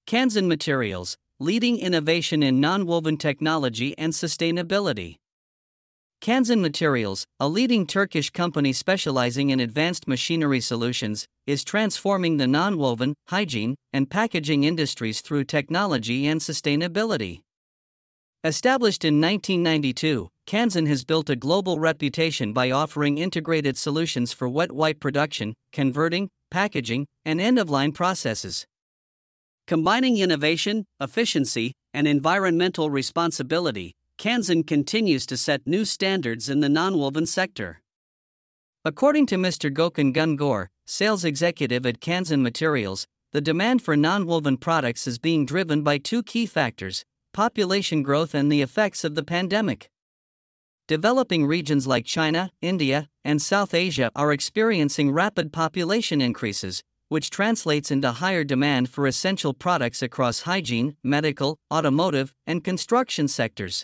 Kanzan Materials, leading innovation in nonwoven technology and sustainability. Kanzan Materials, a leading Turkish company specializing in advanced machinery solutions, is transforming the nonwoven, hygiene, and packaging industries through technology and sustainability. Established in 1992, Kanzan has built a global reputation by offering integrated solutions for wet wipe production, converting, packaging, and end-of-line processes. Combining innovation, efficiency, and environmental responsibility, Kanzan continues to set new standards in the nonwoven sector. According to Mr. Gökhan Güngör, sales executive at Kanzan Materials, the demand for nonwoven products is being driven by two key factors: population growth and the effects of the pandemic. Developing regions like China, India, and South Asia are experiencing rapid population increases, which translates into higher demand for essential products across hygiene, medical, automotive, and construction sectors.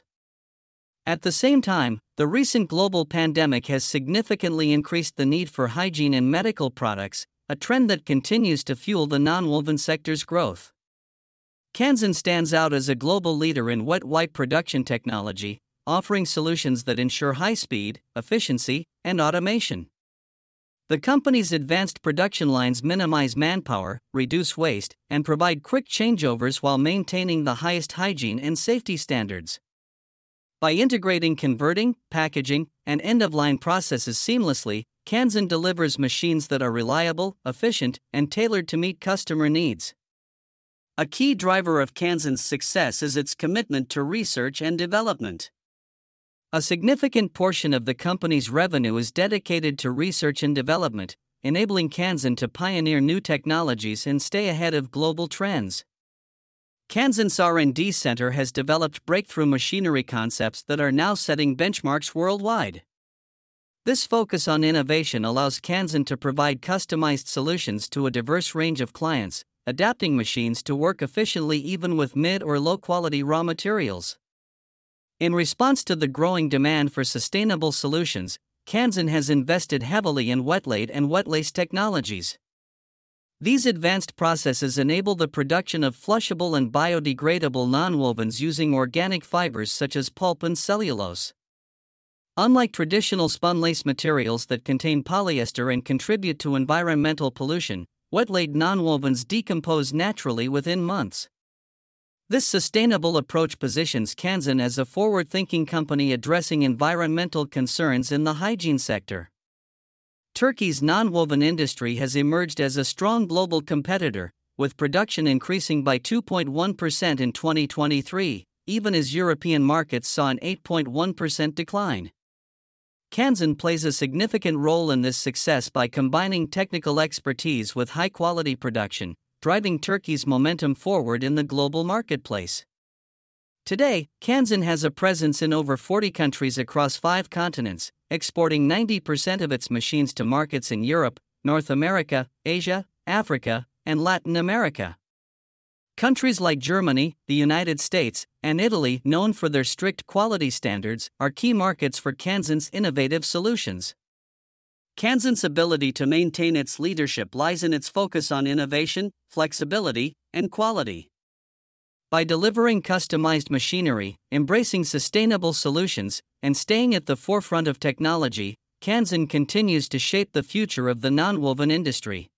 At the same time, the recent global pandemic has significantly increased the need for hygiene and medical products, a trend that continues to fuel the nonwoven sector's growth. Kanzan stands out as a global leader in wet wipe production technology, offering solutions that ensure high speed, efficiency, and automation. The company's advanced production lines minimize manpower, reduce waste, and provide quick changeovers while maintaining the highest hygiene and safety standards. By integrating converting, packaging, and end-of-line processes seamlessly, Kanzan delivers machines that are reliable, efficient, and tailored to meet customer needs. A key driver of Kanzan's success is its commitment to research and development. A significant portion of the company's revenue is dedicated to research and development, enabling Kanzan to pioneer new technologies and stay ahead of global trends. Kanzan's R&D Center has developed breakthrough machinery concepts that are now setting benchmarks worldwide. This focus on innovation allows Kanzan to provide customized solutions to a diverse range of clients, adapting machines to work efficiently even with mid- or low-quality raw materials. In response to the growing demand for sustainable solutions, Kanzan has invested heavily in wetlaid and wetlace technologies. These advanced processes enable the production of flushable and biodegradable nonwovens using organic fibers such as pulp and cellulose. Unlike traditional spunlace materials that contain polyester and contribute to environmental pollution, wetlaid nonwovens decompose naturally within months. This sustainable approach positions Kanzan as a forward-thinking company addressing environmental concerns in the hygiene sector. Turkey's nonwoven industry has emerged as a strong global competitor, with production increasing by 2.1% in 2023, even as European markets saw an 8.1% decline. Kanzan plays a significant role in this success by combining technical expertise with high-quality production, driving Turkey's momentum forward in the global marketplace. Today, Kanzan has a presence in over 40 countries across 5 continents, exporting 90% of its machines to markets in Europe, North America, Asia, Africa, and Latin America. Countries like Germany, the United States, and Italy, known for their strict quality standards, are key markets for Kanzan's innovative solutions. Kanzan's ability to maintain its leadership lies in its focus on innovation, flexibility, and quality. By delivering customized machinery, embracing sustainable solutions, and staying at the forefront of technology, Kanzan continues to shape the future of the nonwoven industry.